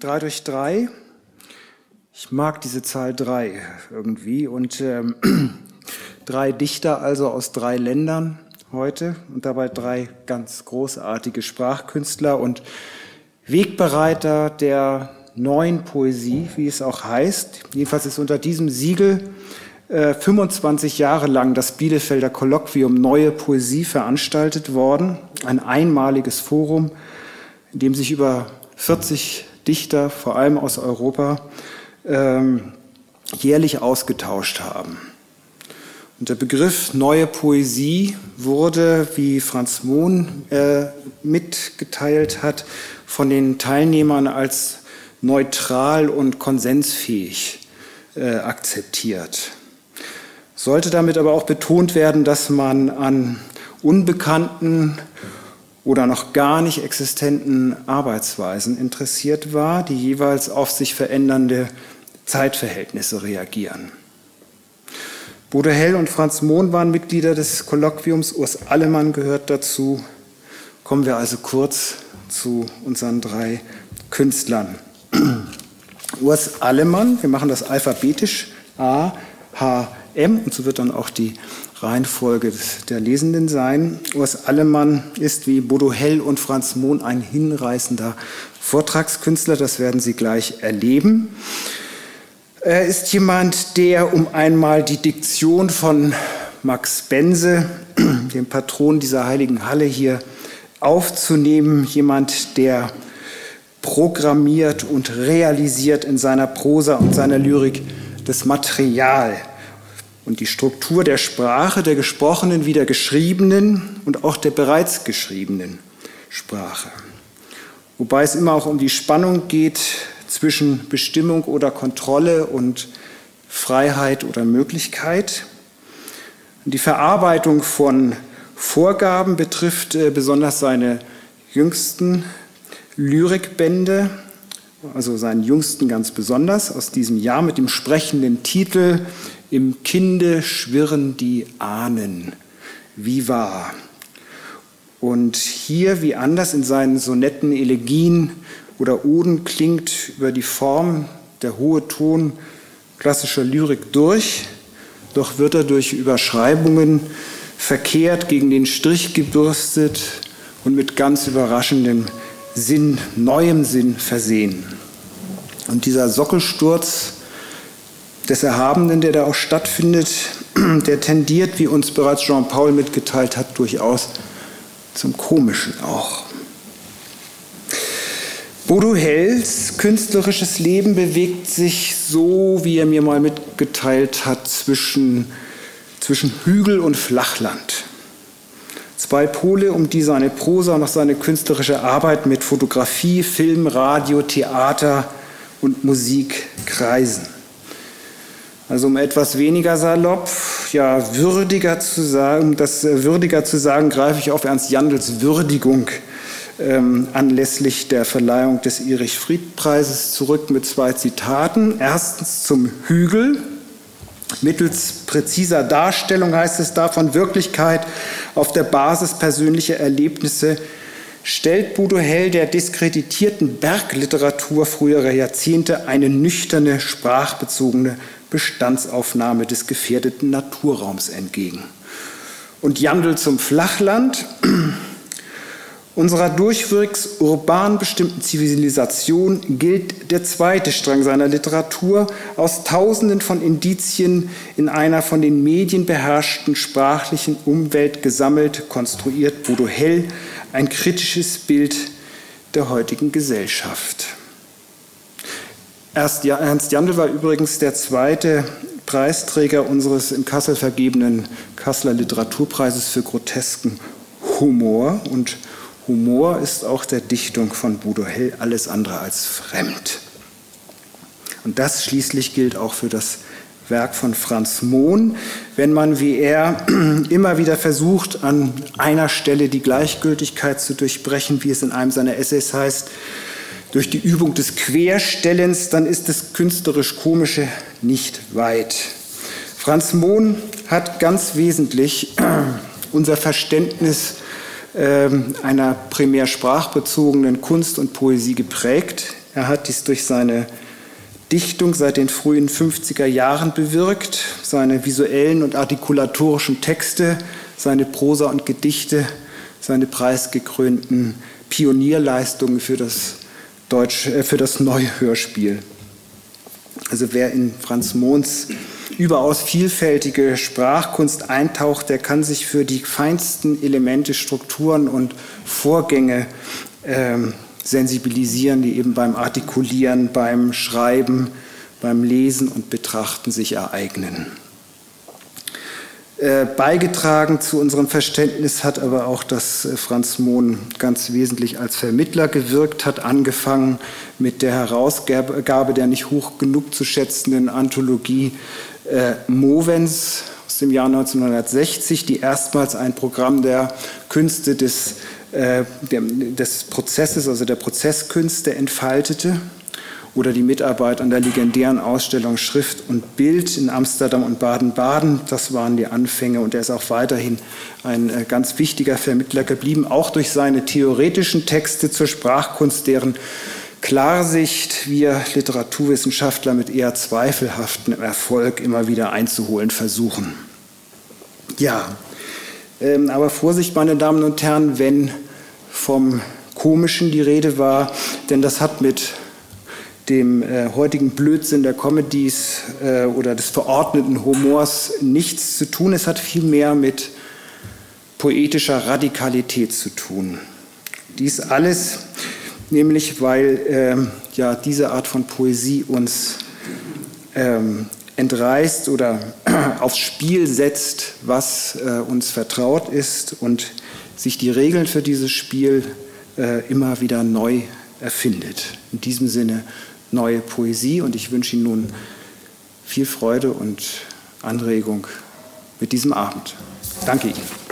3 durch 3. Ich mag diese Zahl 3 irgendwie. Und 3 Dichter also aus 3 Ländern heute und dabei 3 ganz großartige Sprachkünstler und Wegbereiter der neuen Poesie, wie es auch heißt. Jedenfalls ist unter diesem Siegel 25 Jahre lang das Bielefelder Kolloquium Neue Poesie veranstaltet worden. Ein einmaliges Forum, in dem sich über 40 Dichter, vor allem aus Europa, jährlich ausgetauscht haben. Und der Begriff Neue Poesie wurde, wie Franz Mohn mitgeteilt hat, von den Teilnehmern als neutral und konsensfähig akzeptiert. Sollte damit aber auch betont werden, dass man an unbekannten oder noch gar nicht existenten Arbeitsweisen interessiert war, die jeweils auf sich verändernde Zeitverhältnisse reagieren. Bodo Hell und Franz Mohn waren Mitglieder des Kolloquiums, Urs Allemann gehört dazu. Kommen wir also kurz zu unseren 3 Künstlern. Urs Allemann, wir machen das alphabetisch, A, H, M, und so wird dann auch die Reihenfolge der Lesenden sein. Urs Allemann ist wie Bodo Hell und Franz Mohn ein hinreißender Vortragskünstler, das werden Sie gleich erleben. Er ist jemand, der, um einmal die Diktion von Max Bense, dem Patron dieser heiligen Halle hier aufzunehmen, jemand, der programmiert und realisiert in seiner Prosa und seiner Lyrik das Material und die Struktur der Sprache, der gesprochenen wie der geschriebenen und auch der bereits geschriebenen Sprache. Wobei es immer auch um die Spannung geht zwischen Bestimmung oder Kontrolle und Freiheit oder Möglichkeit. Und die Verarbeitung von Vorgaben betrifft besonders seine jüngsten Lyrikbände, also seinen jüngsten ganz besonders, aus diesem Jahr mit dem sprechenden Titel Im Kinde schwirren die Ahnen, wie wahr. Und hier, wie anders in seinen Sonetten, Elegien oder Oden, klingt über die Form der hohe Ton klassischer Lyrik durch, doch wird er durch Überschreibungen verkehrt, gegen den Strich gebürstet und mit ganz überraschendem Sinn, neuem Sinn versehen. Und dieser Sockelsturz des Erhabenen, der da auch stattfindet, der tendiert, wie uns bereits Jean-Paul mitgeteilt hat, durchaus zum Komischen auch. Bodo Hells künstlerisches Leben bewegt sich so, wie er mir mal mitgeteilt hat, zwischen Hügel und Flachland. 2 Pole, um die seine Prosa und auch seine künstlerische Arbeit mit Fotografie, Film, Radio, Theater und Musik kreisen. Also um etwas weniger salopp, ja würdiger zu sagen, greife ich auf Ernst Jandls Würdigung anlässlich der Verleihung des Erich-Fried-Preises zurück mit 2 Zitaten. Erstens zum Hügel. Mittels präziser Darstellung, heißt es da, von Wirklichkeit auf der Basis persönlicher Erlebnisse stellt Bodo Hell der diskreditierten Bergliteratur früherer Jahrzehnte eine nüchterne, sprachbezogene Bestandsaufnahme des gefährdeten Naturraums entgegen. Und Jandl zum Flachland. Unserer durchwegs urban bestimmten Zivilisation gilt der zweite Strang seiner Literatur, aus Tausenden von Indizien in einer von den Medien beherrschten sprachlichen Umwelt gesammelt, konstruiert Bodo Hell ein kritisches Bild der heutigen Gesellschaft. Ernst Jandl war übrigens der 2. Preisträger unseres in Kassel vergebenen Kasseler Literaturpreises für grotesken Humor. Und Humor ist auch der Dichtung von Bodo Hell alles andere als fremd. Und das schließlich gilt auch für das Werk von Franz Mohn, wenn man wie er immer wieder versucht, an einer Stelle die Gleichgültigkeit zu durchbrechen, wie es in einem seiner Essays heißt, durch die Übung des Querstellens, dann ist das künstlerisch-komische nicht weit. Franz Mohn hat ganz wesentlich unser Verständnis einer primär sprachbezogenen Kunst und Poesie geprägt. Er hat dies durch seine Dichtung seit den frühen 50er Jahren bewirkt, seine visuellen und artikulatorischen Texte, seine Prosa und Gedichte, seine preisgekrönten Pionierleistungen für das neue Hörspiel. Also wer in Franz Mohns überaus vielfältige Sprachkunst eintaucht, der kann sich für die feinsten Elemente, Strukturen und Vorgänge sensibilisieren, die eben beim Artikulieren, beim Schreiben, beim Lesen und Betrachten sich ereignen. Beigetragen zu unserem Verständnis hat aber auch, dass Franz Mohn ganz wesentlich als Vermittler gewirkt hat, angefangen mit der Herausgabe der nicht hoch genug zu schätzenden Anthologie Movens aus dem Jahr 1960, die erstmals ein Programm der Künste des Prozesses, also der Prozesskünste entfaltete, oder die Mitarbeit an der legendären Ausstellung Schrift und Bild in Amsterdam und Baden-Baden. Das waren die Anfänge, und er ist auch weiterhin ein ganz wichtiger Vermittler geblieben, auch durch seine theoretischen Texte zur Sprachkunst, deren Klarsicht wir Literaturwissenschaftler mit eher zweifelhaftem Erfolg immer wieder einzuholen versuchen. Ja, aber Vorsicht, meine Damen und Herren, wenn vom Komischen die Rede war, denn das hat mit dem heutigen Blödsinn der Comedies oder des verordneten Humors nichts zu tun. Es hat vielmehr mit poetischer Radikalität zu tun. Dies alles nämlich, weil diese Art von Poesie uns entreißt oder aufs Spiel setzt, was uns vertraut ist, und sich die Regeln für dieses Spiel immer wieder neu erfindet. In diesem Sinne neue Poesie, und ich wünsche Ihnen nun viel Freude und Anregung mit diesem Abend. Danke Ihnen.